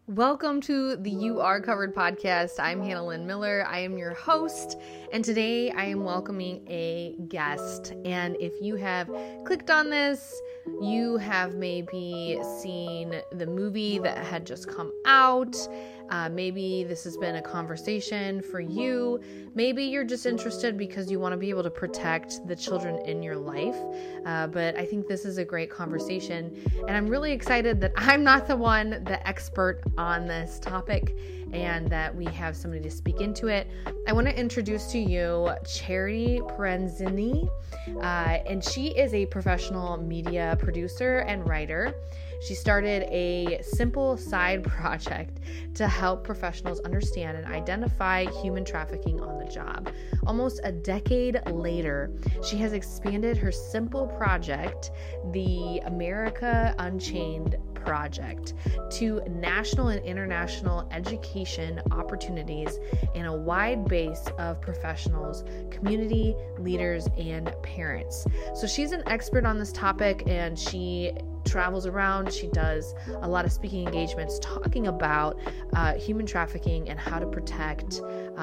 Welcome to the You Are Covered podcast. I'm Hannah Lynn Miller. I am your host, and today I am welcoming a guest. And if you have clicked on this, you have maybe seen the movie that had just come out. Maybe this has been a conversation for you. Maybe you're just interested because you want to be able to protect the children in your life. But I think this is a great conversation. And I'm really excited that I'm not the expert on this topic and that we have somebody to speak into it. I want to introduce to you Charity Prenzini. And she is a professional media producer and writer. She started a simple side project to help professionals understand and identify human trafficking on the job. Almost a decade later, she has expanded her simple project, the America Unchained Project, to national and international education opportunities in a wide base of professionals, community leaders, and parents. So she's an expert on this topic, and she travels around. She does a lot of speaking engagements talking about human trafficking and how to protect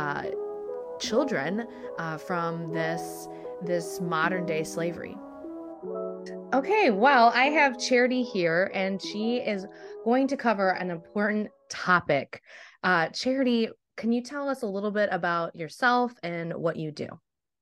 children from this modern day slavery. Okay, well, I have Charity here, and she is going to cover an important topic. Charity, can you tell us a little bit about yourself and what you do?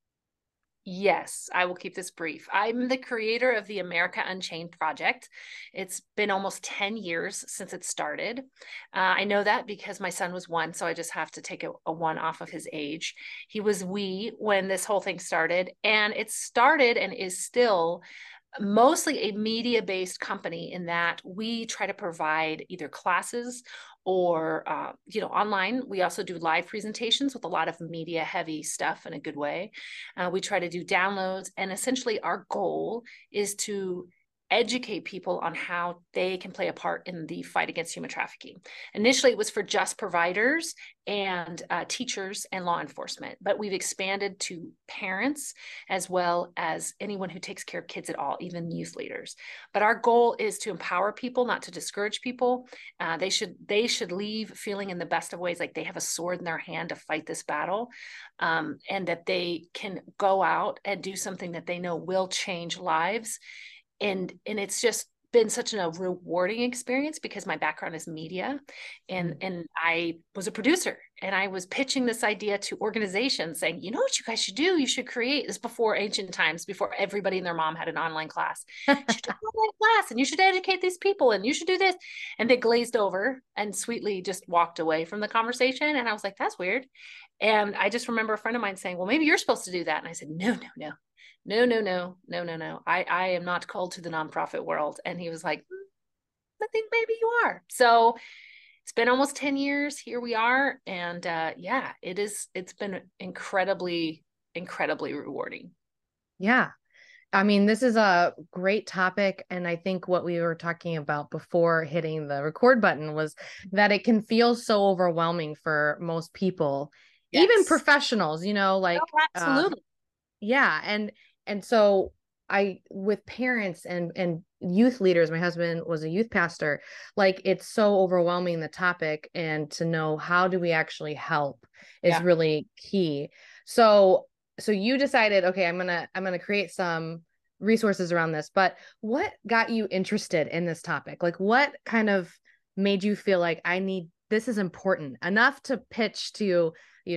Yes, I will keep this brief. I'm the creator of the America Unchained Project. It's been almost 10 years since it started. I know that because my son was 1, so I just have to take a 1 off of his age. He was wee when this whole thing started, and it started and is still mostly a media-based company in that we try to provide either classes or online. We also do live presentations with a lot of media heavy stuff in a good way. We try to do downloads, and essentially our goal is to educate people on how they can play a part in the fight against human trafficking. Initially, it was for just providers and teachers and law enforcement, but we've expanded to parents as well as anyone who takes care of kids at all, even youth leaders. But our goal is to empower people, not to discourage people. They should leave feeling in the best of ways like they have a sword in their hand to fight this battle, and that they can go out and do something that they know will change lives. And it's just been such a rewarding experience because my background is media, and I was a producer, and I was pitching this idea to organizations saying, you know what you guys should do? You should create this before ancient times, before everybody and their mom had an online class. You should do an online class, and you should educate these people, and you should do this. And they glazed over and sweetly just walked away from the conversation. And I was like, that's weird. And I just remember a friend of mine saying, well, maybe you're supposed to do that. And I said, no. I am not called to the nonprofit world. And he was like, I think maybe you are. So it's been almost 10 years. Here we are. And it's been incredibly, incredibly rewarding. Yeah. I mean, this is a great topic. And I think what we were talking about before hitting the record button was that it can feel so overwhelming for most people, Yes. Even professionals, Absolutely. And so with parents and youth leaders, my husband was a youth pastor, like it's so overwhelming, the topic, and to know how do we actually help is really key. So you decided, okay, I'm going to create some resources around this, but what got you interested in this topic? Like what kind of made you feel like this is important enough to pitch to,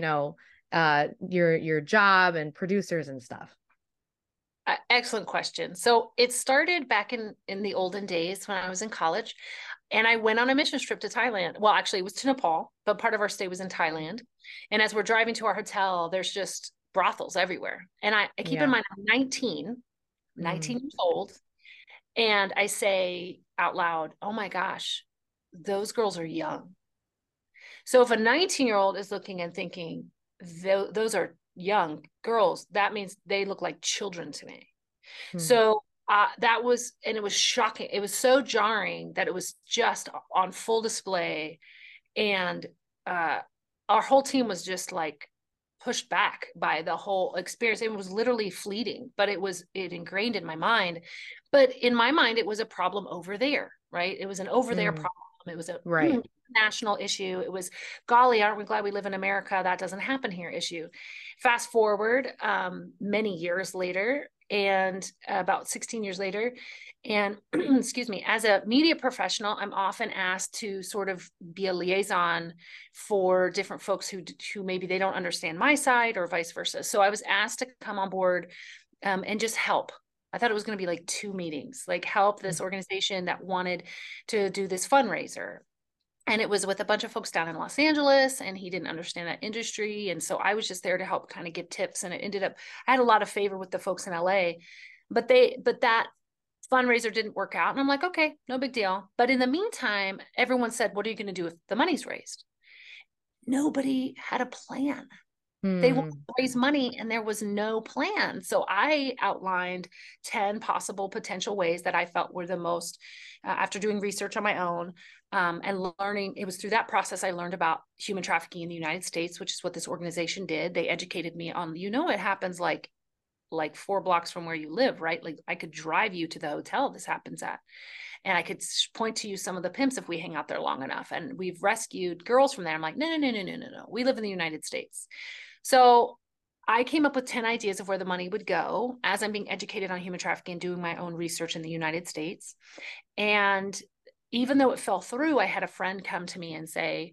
your job and producers and stuff? Excellent question. So it started back in the olden days when I was in college, and I went on a mission trip to Thailand. Well, actually it was to Nepal, but part of our stay was in Thailand. And as we're driving to our hotel, there's just brothels everywhere. And I keep in mind, I'm 19 years old. And I say out loud, oh my gosh, those girls are young. So if a 19-year-old is looking and thinking, those are young girls, that means they look like children to me. So it was shocking. It was so jarring that it was just on full display. And our whole team was just like pushed back by the whole experience. It was literally fleeting, but it ingrained in my mind. But in my mind, it was a problem over there, right? It was an over there problem. It was a right. national issue. It was, golly, aren't we glad we live in America? That doesn't happen here issue. Fast forward many years later, and about 16 years later, and excuse me, as a media professional, I'm often asked to sort of be a liaison for different folks who maybe they don't understand my side or vice versa. So I was asked to come on board and just help. I thought it was going to be like 2 meetings, like help this organization that wanted to do this fundraiser. And it was with a bunch of folks down in Los Angeles, and he didn't understand that industry. And so I was just there to help kind of give tips. And it ended up, I had a lot of favor with the folks in LA, but that fundraiser didn't work out. And I'm like, okay, no big deal. But in the meantime, everyone said, what are you going to do if the money's raised? Nobody had a plan. They wanted to raise money and there was no plan. So I outlined 10 possible potential ways that I felt were the most, after doing research on my own and learning. It was through that process I learned about human trafficking in the United States, which is what this organization did. They educated me on, it happens like 4 blocks from where you live, right? Like I could drive you to the hotel this happens at. And I could point to you some of the pimps if we hang out there long enough. And we've rescued girls from there. I'm like, no. We live in the United States. So I came up with 10 ideas of where the money would go as I'm being educated on human trafficking and doing my own research in the United States. And even though it fell through, I had a friend come to me and say,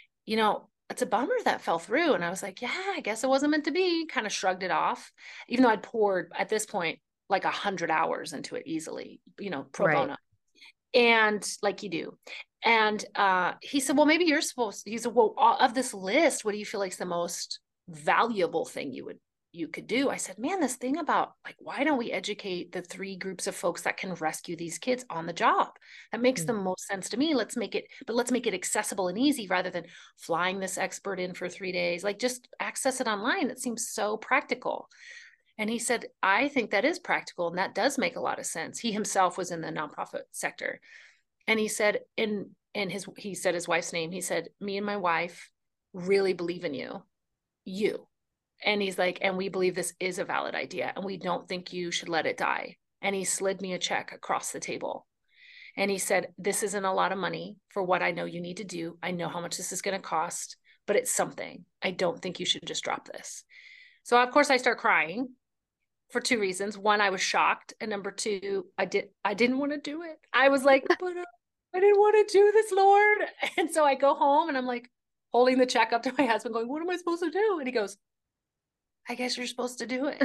it's a bummer that fell through. And I was like, yeah, I guess it wasn't meant to be, kind of shrugged it off, even though I'd poured at this point, like 100 hours into it easily, pro bono. And like you do. And he said, well, maybe you're supposed to, he said, well, of this list, what do you feel like is the most valuable thing you could do? I said, man, this thing about like, why don't we educate the 3 groups of folks that can rescue these kids on the job? That makes the most sense to me. Let's make it accessible and easy rather than flying this expert in for 3 days. Like just access it online. That seems so practical. And he said, I think that is practical. And that does make a lot of sense. He himself was in the nonprofit sector. And he said, he said his wife's name, he said, me and my wife really believe in you. And he's like, and we believe this is a valid idea and we don't think you should let it die. And he slid me a check across the table. And he said, this isn't a lot of money for what I know you need to do. I know how much this is going to cost, but it's something. I don't think you should just drop this. So of course I start crying for 2 reasons. One, I was shocked. And number 2, I didn't want to do it. I was like, but I didn't want to do this, Lord. And so I go home and I'm like holding the check up to my husband going, what am I supposed to do? And he goes, I guess you're supposed to do it.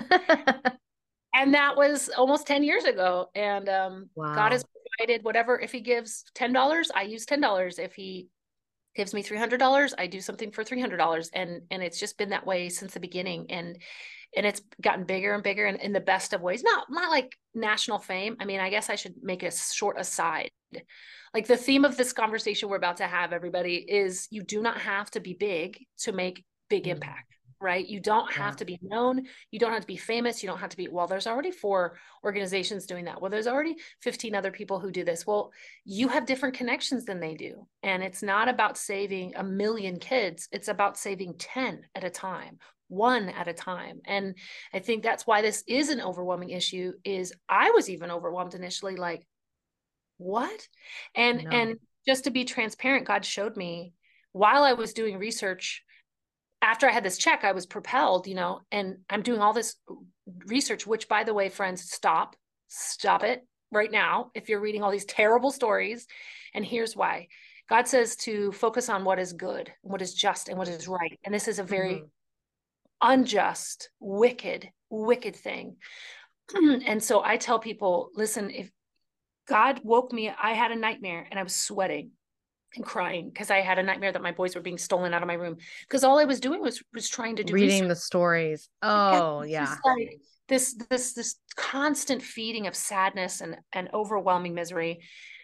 And that was almost 10 years ago. And wow. God has provided whatever. If he gives $10, I use $10. If he gives me $300, I do something for $300. And it's just been that way since the beginning. And it's gotten bigger and bigger in the best of ways. Not like national fame. I mean, I guess I should make a short aside. Like the theme of this conversation we're about to have, everybody, is you do not have to be big to make big impact, right? You don't have to be known. You don't have to be famous. You don't have to be, well, there's already 4 organizations doing that. Well, there's already 15 other people who do this. Well, you have different connections than they do. And it's not about saving 1 million kids. It's about saving 10 at a time. 1 at a time. And I think that's why this is an overwhelming issue. Is I was even overwhelmed initially, like, what? And just to be transparent, God showed me while I was doing research. After I had this check, I was propelled, and I'm doing all this research, which, by the way, friends, stop it right now. If you're reading all these terrible stories, and here's why. God says to focus on what is good, what is just, and what is right. And this is a very unjust, wicked thing. And so I tell people, listen, if God woke me, I had a nightmare and I was sweating and crying because I had a nightmare that my boys were being stolen out of my room, because all I was doing was trying to do reading research. The stories. Oh yeah. Like this constant feeding of sadness and overwhelming misery.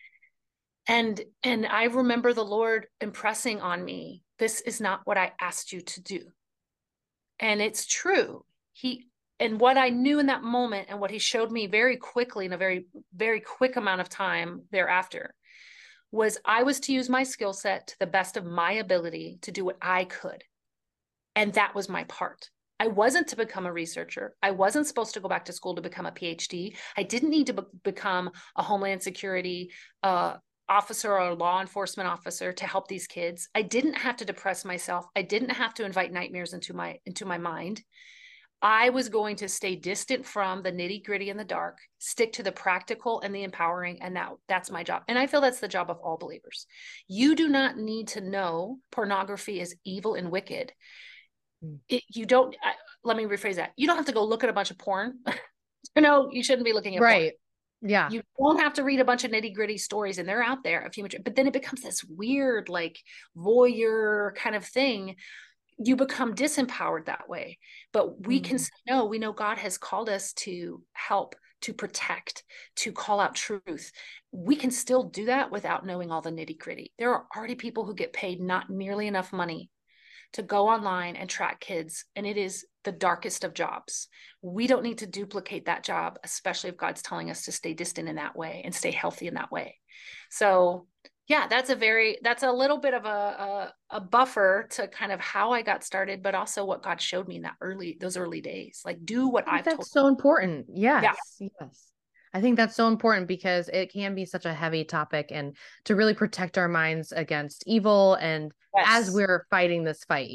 And I remember the Lord impressing on me, this is not what I asked you to do. And it's true. And what I knew in that moment and what he showed me very quickly in a very, very quick amount of time thereafter was I was to use my skill set to the best of my ability to do what I could. And that was my part. I wasn't to become a researcher. I wasn't supposed to go back to school to become a PhD. I didn't need to become a Homeland Security officer or a law enforcement officer to help these kids. I didn't have to depress myself. I didn't have to invite nightmares into my mind. I was going to stay distant from the nitty gritty and the dark, stick to the practical and the empowering. And that's my job. And I feel that's the job of all believers. You do not need to know pornography is evil and wicked. You don't, let me rephrase that. You don't have to go look at a bunch of porn. You shouldn't be looking at Right. porn. Yeah. You don't have to read a bunch of nitty gritty stories, and they're out there a few much, but then it becomes this weird, like voyeur kind of thing. You become disempowered that way. But we can say, no, we know God has called us to help, to protect, to call out truth. We can still do that without knowing all the nitty gritty. There are already people who get paid not nearly enough money to go online and track kids, and it is the darkest of jobs. We don't need to duplicate that job, especially if God's telling us to stay distant in that way and stay healthy in that way. So yeah, that's a little bit of a buffer to kind of how I got started, but also what God showed me in those early days. Like, do what I've told. That's so important. Yes. Yeah. Yes. I think that's so important because it can be such a heavy topic, and to really protect our minds against evil and as we're fighting this fight,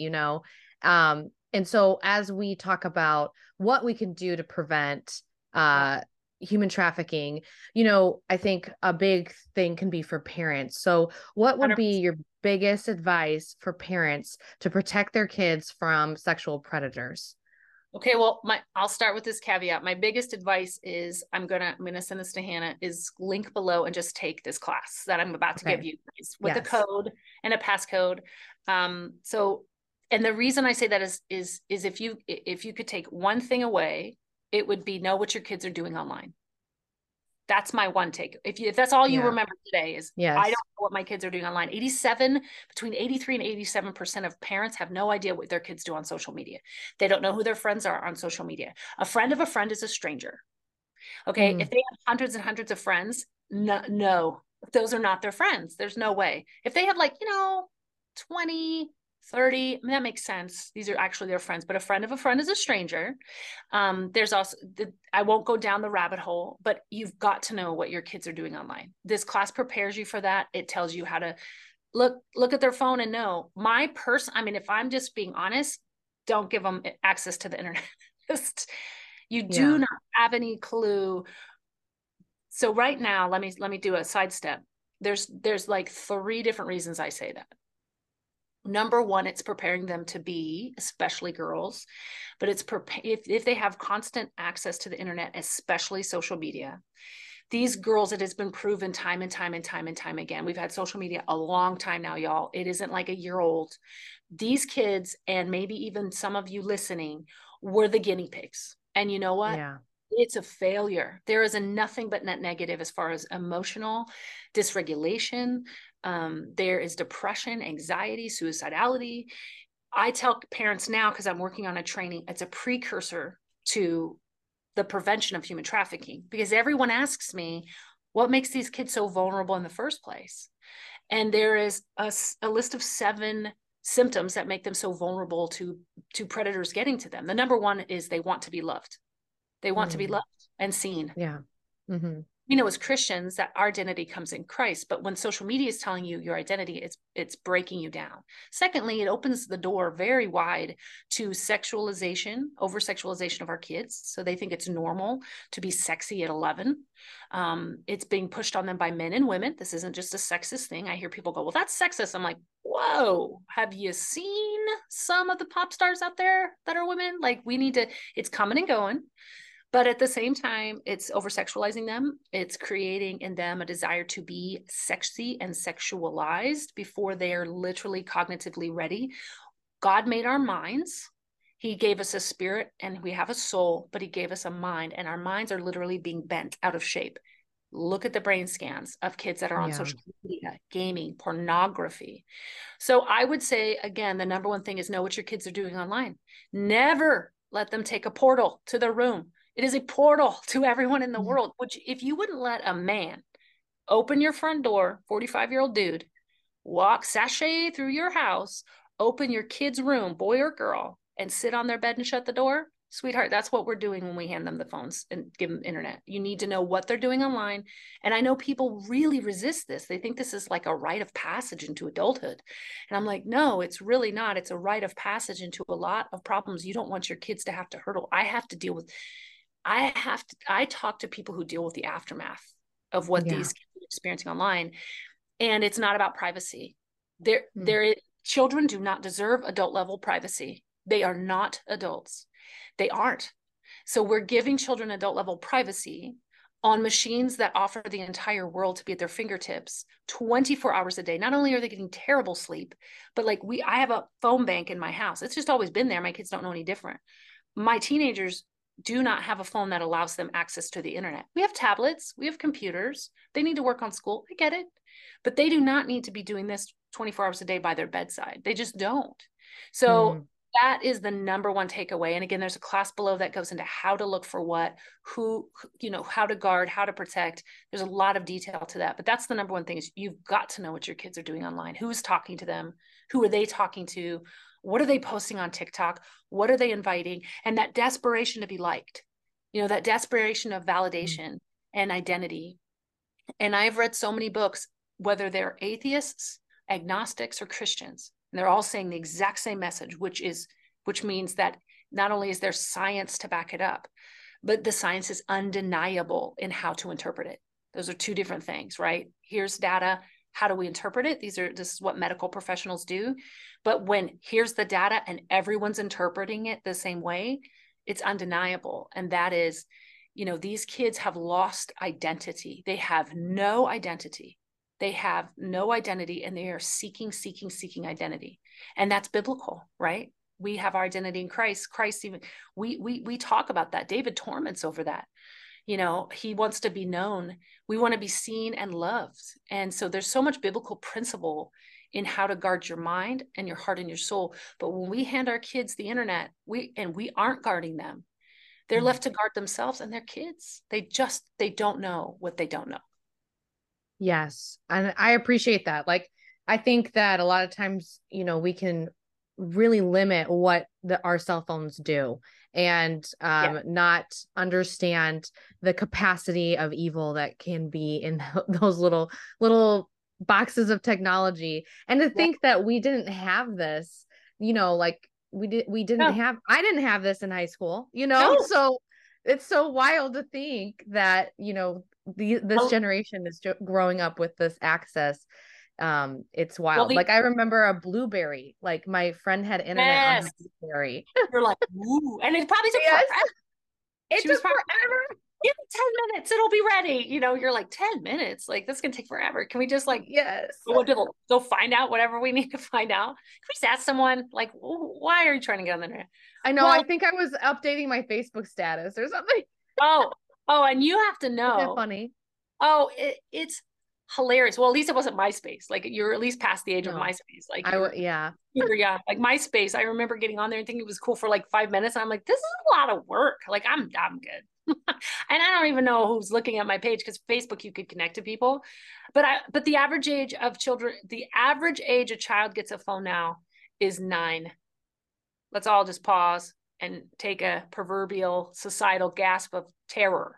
and so as we talk about what we can do to prevent human trafficking, I think a big thing can be for parents. So what would 100%. be your biggest advice for parents to protect their kids from sexual predators? Okay, well, I'll start with this caveat. My biggest advice is I'm gonna send this to Hannah, is link below and just take this class that I'm about to give you guys with a code and a passcode. And the reason I say that is if you could take one thing away, it would be know what your kids are doing online. That's my one take. If that's all you remember today is, I don't know what my kids are doing online. Between 83 and 87% of parents have no idea what their kids do on social media. They don't know who their friends are on social media. A friend of a friend is a stranger. Okay. If they have hundreds and hundreds of friends, no, those are not their friends. There's no way. If they have 20, 30, that makes sense. These are actually their friends, but a friend of a friend is a stranger. There's also, I won't go down the rabbit hole, but you've got to know what your kids are doing online. This class prepares you for that. It tells you how to look at their phone and know. If I'm just being honest, don't give them access to the internet. You do not have any clue. So right now, let me do a sidestep. There's like 3 different reasons I say that. Number one, it's preparing them to be, especially girls, but it's if they have constant access to the internet, especially social media. These girls, it has been proven time and time and time and time again. We've had social media a long time now, y'all. It isn't like a year old. These kids, and maybe even some of you listening, were the guinea pigs. And you know what? Yeah. It's a failure. There is a nothing but net negative as far as emotional dysregulation. There is depression, anxiety, suicidality. I tell parents now, because I'm working on a training, it's a precursor to the prevention of human trafficking, because everyone asks me, what makes these kids so vulnerable in the first place? And there is a list of 7 symptoms that make them so vulnerable to predators getting to them. The number one is they want to be loved. They want to be loved and seen. Yeah. Mm-hmm. We know as Christians that our identity comes in Christ, but when social media is telling you your identity, it's breaking you down. Secondly, it opens the door very wide to sexualization, over-sexualization of our kids. So they think it's normal to be sexy at 11. It's being pushed on them by men and women. This isn't just a sexist thing. I hear people go, well, that's sexist. I'm like, whoa, have you seen some of the pop stars out there that are women? It's coming and going. But at the same time, it's over-sexualizing them. It's creating in them a desire to be sexy and sexualized before they are literally cognitively ready. God made our minds. He gave us a spirit and we have a soul, but he gave us a mind, and our minds are literally being bent out of shape. Look at the brain scans of kids that are on social media, gaming, pornography. So I would say, again, the number one thing is know what your kids are doing online. Never let them take a portal to their room. It is a portal to everyone in the world. If you wouldn't let a man open your front door, 45-year-old dude, sashay through your house, open your kid's room, boy or girl, and sit on their bed and shut the door, Sweetheart, that's what we're doing when we hand them the phones and give them internet. You need to know what they're doing online. And I know people really resist this. They think this is like a rite of passage into adulthood. And I'm like, no, it's really not. It's a rite of passage into a lot of problems you don't want your kids to have to hurdle. I talk to people who deal with the aftermath of what Yeah. these kids are experiencing online. And it's not about privacy. Mm. Children do not deserve adult level privacy. They are not adults. They aren't. So we're giving children adult level privacy on machines that offer the entire world to be at their fingertips 24 hours a day. Not only are they getting terrible sleep, but like I have a phone bank in my house. It's just always been there. My kids don't know any different. My teenagers do not have a phone that allows them access to the internet. We have tablets, we have computers. They need to work on school. I get it. But they do not need to be doing this 24 hours a day by their bedside. They just don't. So that is the number one takeaway. And again, there's a class below that goes into how to look for what, who, how to guard, how to protect. There's a lot of detail to that. But that's the number one thing is you've got to know what your kids are doing online. Who's talking to them? Who are they talking to? What are they posting on TikTok? What are they inviting? And that desperation to be liked, that desperation of validation and identity. And I've read so many books, whether they're atheists, agnostics, or Christians, and they're all saying the exact same message, which means that not only is there science to back it up, but the science is undeniable in how to interpret it. Those are two different things, right? Here's data. How do we interpret it? This is what medical professionals do. But when here's the data and everyone's interpreting it the same way, it's undeniable. And that is, these kids have lost identity. They have no identity. They have no identity, and they are seeking identity. And that's biblical, right? We have our identity in Christ. Christ, even we talk about that. David torments over that. He wants to be known. We want to be seen and loved. And so there's so much biblical principle in how to guard your mind and your heart and your soul. But when we hand our kids the internet, we aren't guarding them. They're left to guard themselves and their kids. They don't know what they don't know. Yes. And I appreciate that. Like, I think that a lot of times, we can really limit what our cell phones do and not understand the capacity of evil that can be in those little boxes of technology. And to think that we didn't have this, like I didn't have this in high school, No. so it's so wild to think that, this generation is growing up with this access. It's wild. Like I remember a BlueBerry, like my friend had internet on BlueBerry. You're like, ooh, and it probably took forever. It took forever. Give me 10 minutes, it'll be ready. You're like 10 minutes, like this can take forever. Can we just go find out whatever we need to find out? Can we just ask someone like, why are you trying to get on the internet? I know. I think I was updating my Facebook status or something. And you have to know. Isn't that funny? It's hilarious. Well, at least it wasn't MySpace. Like you're at least past the age of MySpace. Like super young. Like MySpace, I remember getting on there and thinking it was cool for like 5 minutes. And I'm like, this is a lot of work. Like I'm good. And I don't even know who's looking at my page because Facebook, you could connect to people. But the average age of children, the average age a child gets a phone now is 9. Let's all just pause and take a proverbial societal gasp of terror.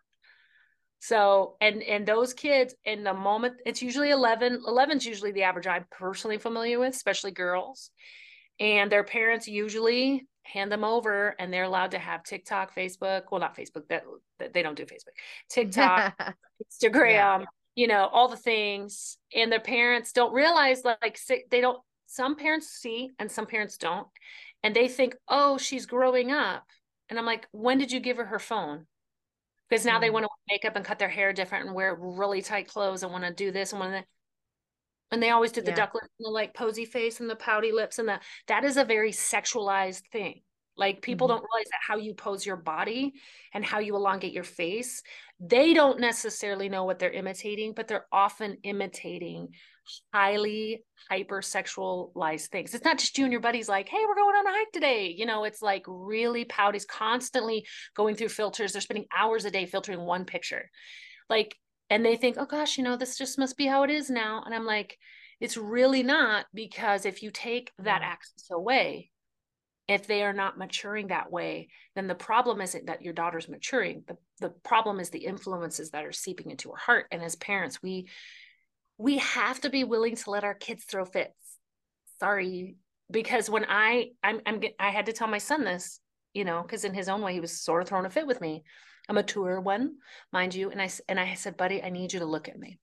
So, and those kids in the moment, it's usually 11. 11 is usually the average I'm personally familiar with, especially girls. And their parents usually hand them over and they're allowed to have TikTok, Facebook. Well, not Facebook, that they don't do Facebook. TikTok, Instagram, all the things. And their parents don't realize some parents see and some parents don't. And they think, oh, she's growing up. And I'm like, when did you give her phone? Because now they want to make makeup and cut their hair different and wear really tight clothes and want to do this and want to. And they always did the duck lip and the like posy face and the pouty lips and that is a very sexualized thing. Like people don't realize that how you pose your body and how you elongate your face, they don't necessarily know what they're imitating, but they're often imitating highly hypersexualized things. It's not just you and your buddies like, hey, we're going on a hike today. It's like really pouty, constantly going through filters. They're spending hours a day filtering one picture. Like, and they think, oh gosh, this just must be how it is now. And I'm like, it's really not, because if you take that access away, If they are not maturing that way, then the problem isn't that your daughter's maturing. The problem is the influences that are seeping into her heart. And as parents, we have to be willing to let our kids throw fits. Sorry, because when I had to tell my son this, because in his own way he was sort of throwing a fit with me, a mature one, mind you, and I said, buddy, I need you to look at me.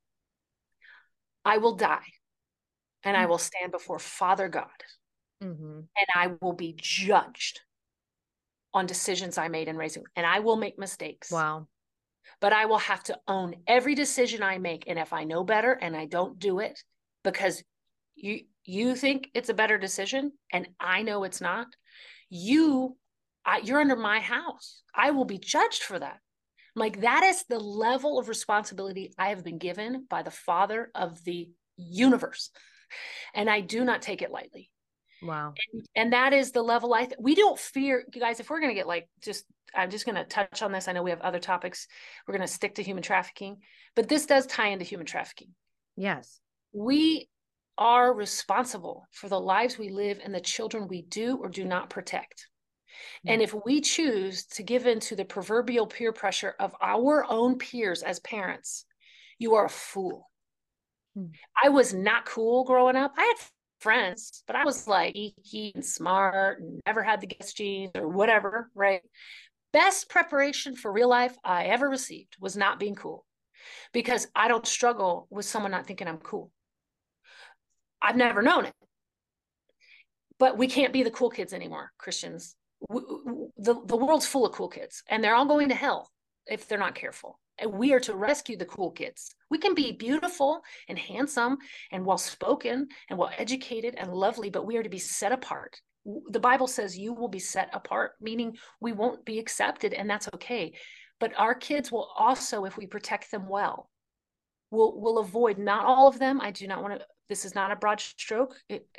I will die, and I will stand before Father God, and I will be judged on decisions I made in raising, and I will make mistakes. Wow. But I will have to own every decision I make. And if I know better and I don't do it because you think it's a better decision and I know it's not, you're under my house. I will be judged for that. Like, that is the level of responsibility I have been given by the Father of the universe. And I do not take it lightly. Wow. And that is the level we don't fear, you guys, if we're going to get I'm just going to touch on this. I know we have other topics. We're going to stick to human trafficking, but this does tie into human trafficking. Yes. We are responsible for the lives we live and the children we do or do not protect. And if we choose to give in to the proverbial peer pressure of our own peers as parents, you are a fool. I was not cool growing up. I had friends, but I was like geeky and smart and never had the guest genes or whatever, right? Best preparation for real life I ever received was not being cool, because I don't struggle with someone not thinking I'm cool. I've never known it. But we can't be the cool kids anymore, Christians. The world's full of cool kids, and they're all going to hell if they're not careful. And we are to rescue the cool kids. We can be beautiful and handsome and well-spoken and well-educated and lovely, but we are to be set apart. The Bible says you will be set apart, meaning we won't be accepted, and that's okay. But our kids will also, if we protect them well, will avoid, not all of them. I do not want to, this is not a broad stroke.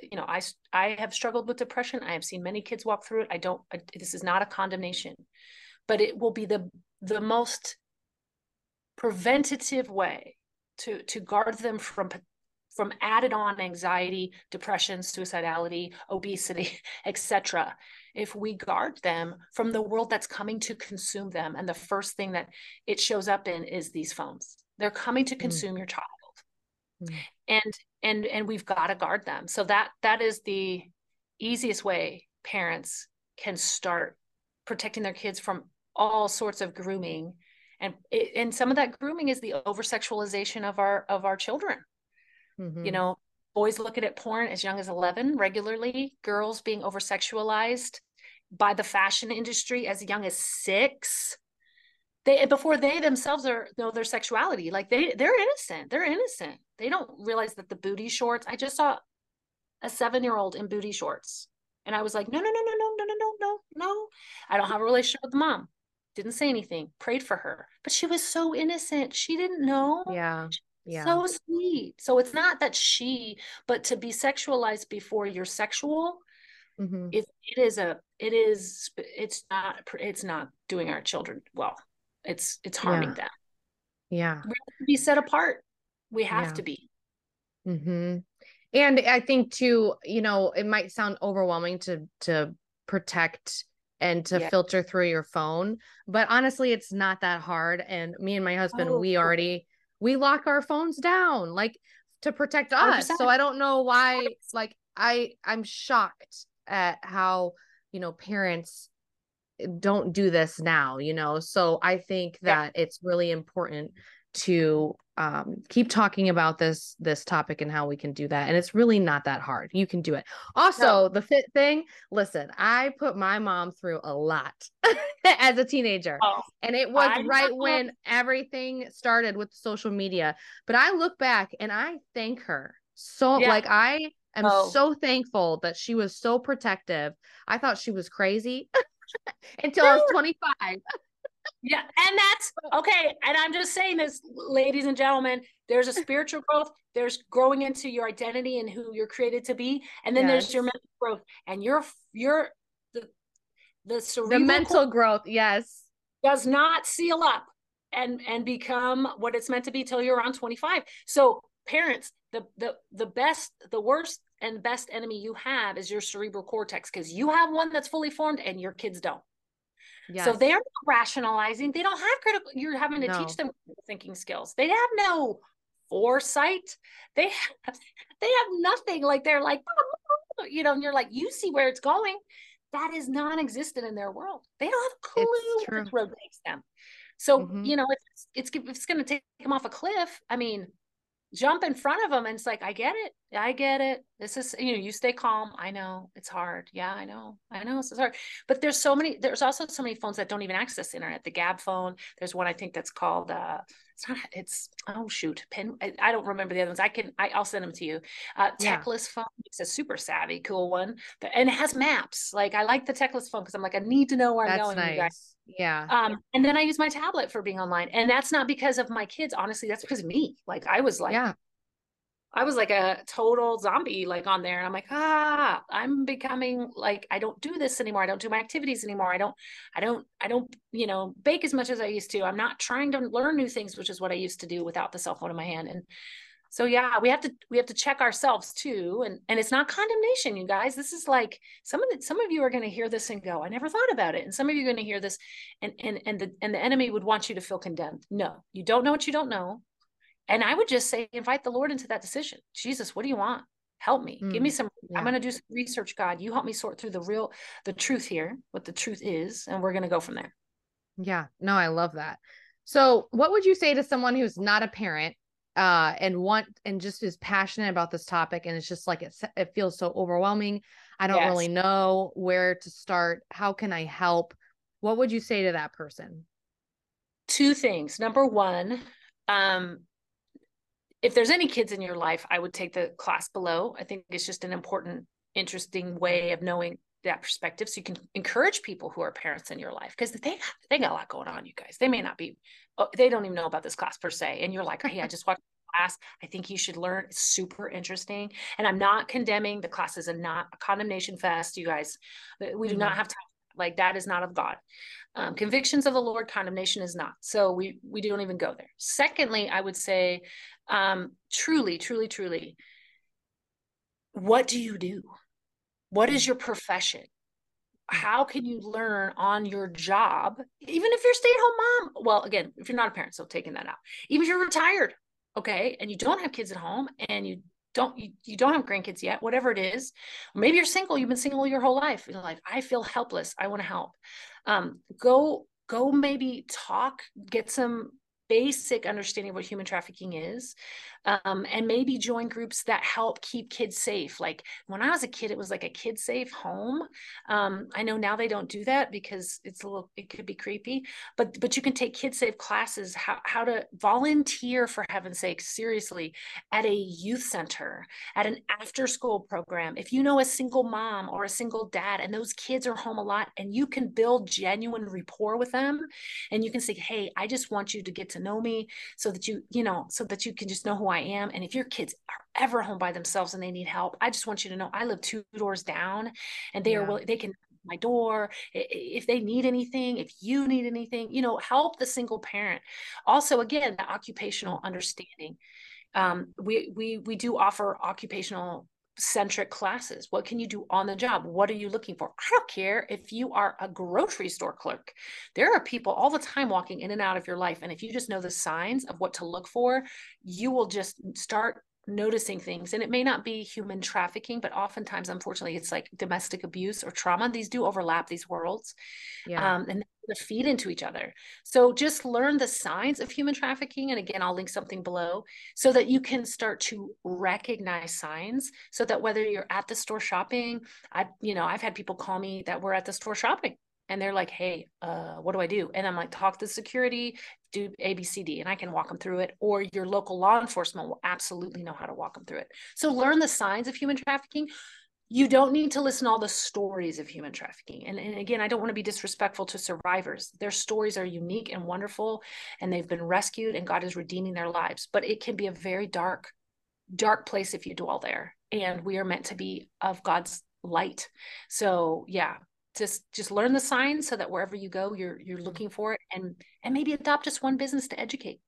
I have struggled with depression. I have seen many kids walk through it. This is not a condemnation, but it will be the most preventative way to guard them from added on anxiety, depression, suicidality, obesity, etc. If we guard them from the world that's coming to consume them, and the first thing that it shows up in is these phones. They're coming to consume your child, and we've got to guard them. So that is the easiest way parents can start protecting their kids from all sorts of grooming. And some of that grooming is the over-sexualization of our children. Boys looking at porn as young as 11 regularly, girls being over-sexualized by the fashion industry as young as 6. Before they themselves know their sexuality. Like they're innocent. They're innocent. They don't realize that the booty shorts. I just saw a 7-year-old in booty shorts, and I was like, no. I don't have a relationship with the mom. Didn't say anything, prayed for her, but she was so innocent. She didn't know. Yeah. So sweet. So it's not that but to be sexualized before you're sexual, it's not doing our children well. It's harming them. Yeah. We have to be set apart. We have to be. And I think too, it might sound overwhelming to protect and to filter through your phone, but honestly, it's not that hard. And me and my husband, we lock our phones down, like, to protect us. 100%. So I don't know why, like, I'm shocked at how, parents don't do this now, so I think that it's really important to keep talking about this topic and how we can do that. And it's really not that hard. You can do it. Also, the fit thing, listen, I put my mom through a lot as a teenager. And it was when everything started with social media. But I look back and I thank her. So like, I am so thankful that she was so protective. I thought she was crazy until I was 25. Yeah. And that's okay. And I'm just saying this, ladies and gentlemen, there's a spiritual growth. There's growing into your identity and who you're created to be. And then there's your mental growth, and the mental growth. Yes. Does not seal up and become what it's meant to be till you're around 25. So parents, the best, the worst, and best enemy you have is your cerebral cortex, because you have one that's fully formed and your kids don't. So they're Yes. not rationalizing. They don't have critical, you're having to teach No. them critical thinking skills. They have no foresight. They have nothing. Like they're like, and you're like, you see where it's going. That is non-existent in their world. They don't have a It's clue where true. this road takes them. So, Mm-hmm. if it's going to take them off a cliff, I mean, jump in front of them, and it's like, I get it. I get it. This is, you stay calm. I know it's hard. Yeah, I know this is hard. But there's also so many phones that don't even access the internet. The Gab phone. There's one I think that's called, oh shoot, pin. I don't remember the other ones. I'll send them to you. Yeah. Techless phone. It's a super savvy, cool one. And it has maps. Like, I like the Techless phone because I'm like, I need to know where I'm That's going, you guys. nice. Yeah. And then I use my tablet for being online. And that's not because of my kids. Honestly, that's because of me. Like, Yeah. I was like a total zombie, like, on there. And I'm like, I'm becoming like, I don't do this anymore. I don't do my activities anymore. I don't, bake as much as I used to. I'm not trying to learn new things, which is what I used to do without the cell phone in my hand. And so, yeah, we have to check ourselves too. And it's not condemnation, you guys. This is like, some of you are going to hear this and go, I never thought about it. And some of you are going to hear this and the enemy would want you to feel condemned. No, you don't know what you don't know. And I would just say, invite the Lord into that decision. Jesus, what do you want? Help me. Give me some, I'm Yeah. going to do some research, God. You help me sort through the truth here, what the truth is. And we're going to go from there. Yeah. No, I love that. So what would you say to someone who's not a parent, and just is passionate about this topic, and it's just like it feels so overwhelming. I don't Yes. really know where to start. How can I help? What would you say to that person? Two things. Number one, if there's any kids in your life, I would take the class below. I think it's just an important, interesting way of knowing that perspective. So you can encourage people who are parents in your life, because they got a lot going on, you guys. They may not be, they don't even know about this class per se. And you're like, hey, I just watched the class. I think you should learn. It's super interesting. And I'm not condemning. The class is not a condemnation fest, you guys. We do not have time. Like, that is not of God. Convictions of the Lord, condemnation is not. So we don't even go there. Secondly, I would say, truly, truly, truly, what do you do? What is your profession? How can you learn on your job, even if you're a stay-at-home mom? Well, again, if you're not a parent, so taking that out. Even if you're retired, okay, and you don't have kids at home, and you don't have grandkids yet, whatever it is. Or maybe you're single, you've been single your whole life. You're like, I feel helpless. I want to help. Go maybe talk, get some basic understanding of what human trafficking is, and maybe join groups that help keep kids safe. Like, when I was a kid, it was like a kid safe home. I know now they don't do that because it could be creepy, but you can take kid safe classes, how to volunteer, for heaven's sake, seriously, at a youth center, at an after school program. If you know a single mom or a single dad and those kids are home a lot, and you can build genuine rapport with them, and you can say, hey, I just want you to get to know me, so that so that you can just know who I am. And if your kids are ever home by themselves and they need help, I just want you to know I live 2 doors down, and they can my door if they need anything, if you need anything, help the single parent. Also, again, the occupational understanding. We do offer occupational centric classes. What can you do on the job? What are you looking for? I don't care if you are a grocery store clerk. There are people all the time walking in and out of your life. And if you just know the signs of what to look for, you will just start noticing things. And it may not be human trafficking, but oftentimes, unfortunately, it's like domestic abuse or trauma. These do overlap, these worlds. Yeah. And they feed into each other. So just learn the signs of human trafficking. And again, I'll link something below, so that you can start to recognize signs, so that whether you're at the store shopping, I've had people call me that were at the store shopping, and they're like, hey, what do I do? And I'm like, talk to security, do ABCD, and I can walk them through it. Or your local law enforcement will absolutely know how to walk them through it. So learn the signs of human trafficking. You don't need to listen to all the stories of human trafficking. And again, I don't want to be disrespectful to survivors. Their stories are unique and wonderful, and they've been rescued, and God is redeeming their lives. But it can be a very dark, dark place if you dwell there. And we are meant to be of God's light. So yeah, just learn the signs, so that wherever you go, you're looking for it, and maybe adopt just one business to educate,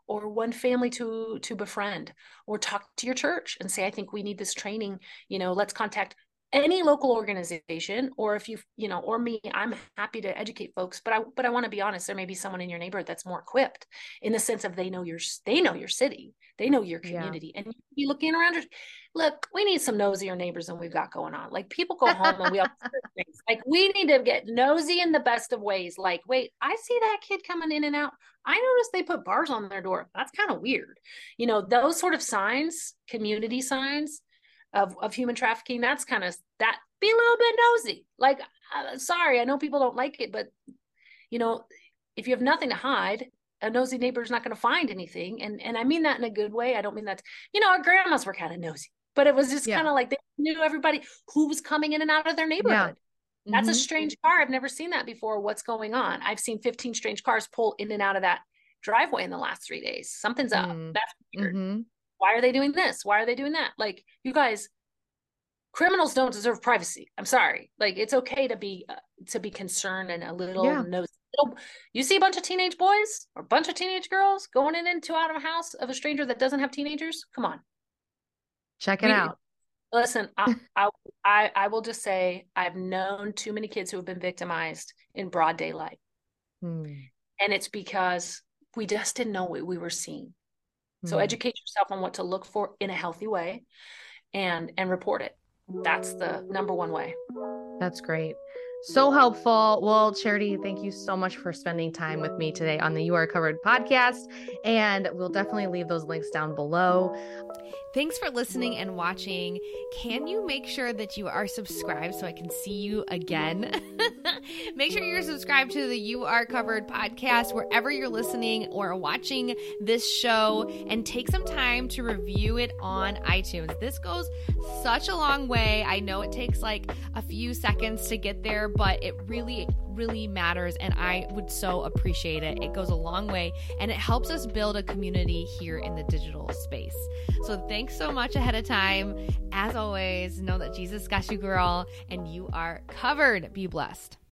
or one family to befriend, or talk to your church and say, I think we need this training. Let's contact any local organization, or if or me, I'm happy to educate folks, but I want to be honest, there may be someone in your neighborhood that's more equipped, in the sense of they know your city, they know your community, and you looking around. Look, we need some nosier neighbors than we've got going on. Like, people go home and we all things. Like, we need to get nosy in the best of ways. Like, wait, I see that kid coming in and out. I noticed they put bars on their door. That's kind of weird. Those sort of signs, community signs of human trafficking, that's kind of that. Be a little bit nosy. Like, sorry, I know people don't like it, but if you have nothing to hide, a nosy neighbor is not going to find anything. And I mean that in a good way. I don't mean that, our grandmas were kind of nosy, but it was just kind of like they knew everybody who was coming in and out of their neighborhood. That's a strange car. I've never seen that before. What's going on? I've seen 15 strange cars pull in and out of that driveway in the last 3 days. Something's up. That's weird. Why are they doing this? Why are they doing that? Like, you guys, criminals don't deserve privacy. I'm sorry. Like, it's okay to be concerned and a little nosy. You see a bunch of teenage boys or a bunch of teenage girls going in and out of a house of a stranger that doesn't have teenagers. Come on. Check it out. Listen, I will just say, I've known too many kids who have been victimized in broad daylight. And it's because we just didn't know what we were seeing. So educate yourself on what to look for in a healthy way, and report it. That's the number one way. That's great. So helpful. Well, Charity, thank you so much for spending time with me today on the You Are Covered podcast. And we'll definitely leave those links down below. Thanks for listening and watching. Can you make sure that you are subscribed so I can see you again? Make sure you're subscribed to the You Are Covered podcast wherever you're listening or watching this show, and take some time to review it on iTunes. This goes such a long way. I know it takes like a few seconds to get there, but it really matters, and I would so appreciate it. It goes a long way, and it helps us build a community here in the digital space. So thanks so much ahead of time. As always, know that Jesus got you, girl, and you are covered. Be blessed.